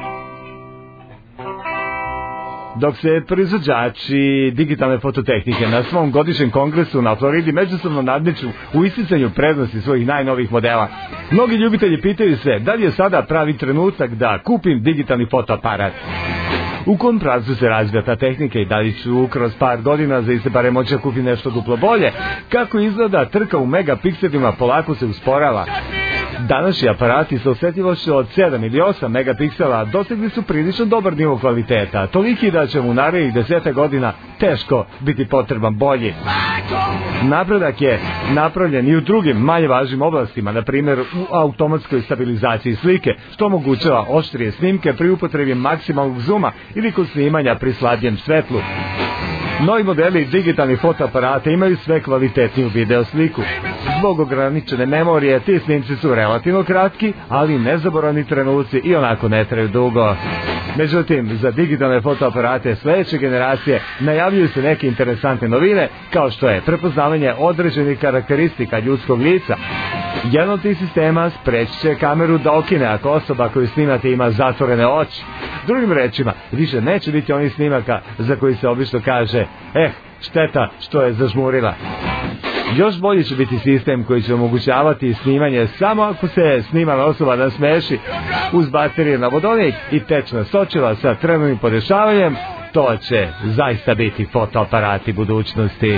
Dok se proizvođači digitalne fototehnike na svom godišnjem kongresu na Floridi međusobno nadmeću u isticanju prednosti svojih najnovih modela, mnogi ljubitelji pitaju se da li je sada pravi trenutak da kupim digitalni fotoaparat. U kom pravcu se razvija ta tehnika i da li ću kroz par godina za iste pare moći da kupim nešto duplo bolje? Kako izgleda trka u megapikselima polako se usporava. Današnji aparati sa osjetljivošću od 7 ili 8 megapiksela dosegli su prilično dobar nivo kvaliteta, toliki da će mu narednih 10 godina teško biti potreban bolji. Napredak je napravljen i u drugim manje važnim oblastima, na primjer u automatskoj stabilizaciji slike, što omogućava oštrije snimke pri upotrebi maksimalnog zooma ili kod snimanja pri slabjem svetlu. Novi modeli digitalnih fotoaparata imaju sve kvalitetniju video sliku. Zbog ograničene memorije, ti snimci su relativno kratki, ali nezaboravni trenuci i onako ne traju dugo. Međutim, za digitalne fotoaparate sljedeće generacije najavljuju se neke interesantne novine, kao što je prepoznavanje određenih karakteristika ljudskog lica. Jedan od tih sistema spreći će kameru da okine ako osoba koju snimate ima zatvorene oči. Drugim rečima, više neće biti onih snimaka za koji se obično kaže, šteta što je zažmurila. Još bolji će biti sistem koji će omogućavati snimanje samo ako se snimana osoba nasmeši, uz baterije na vodonik i tečna sočiva sa trenutnim podešavanjem. To će zaista biti fotoaparati budućnosti.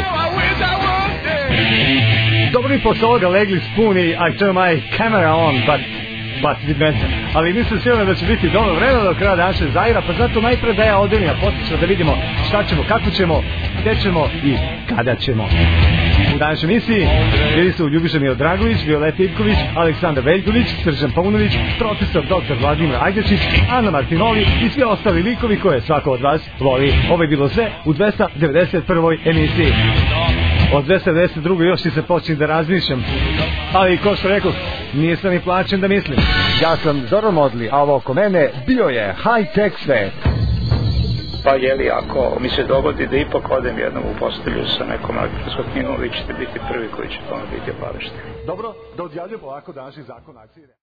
Dobro, posle ovoga legli spuni I turn my camera on, but ali nisam siguran da će biti dobro vremena do kraja današnjeg Zaira, pa zato najpre da ja odelim, a potičemo da vidimo šta ćemo, kako ćemo, gde ćemo i kada ćemo. U današnjoj emisiji bili su Ljubiša Miodragović, Violeta Ivković, Aleksandar Veljković, Srđan Paunović, profesor dr. Vladimir Ajdečić, Ana Martinoli i svi ostali likovi koje svako od vas voli. Ovo je bilo sve u 291. emisiji. Od 292. još se počinje da razmišljam, ali ko što rekao, nisam ni plaćen da mislim. Ja sam Zoran Modli, a ovo oko mene bio je high-tech svet. Pa jeli, ako mi se dogodi da ipak odem jednom u postelju sa nekom elektronskom knjigom, vi ćete biti prvi koji će tome biti obavešteni. Dobro, da odjavljujem ovako današnji zakon akcije.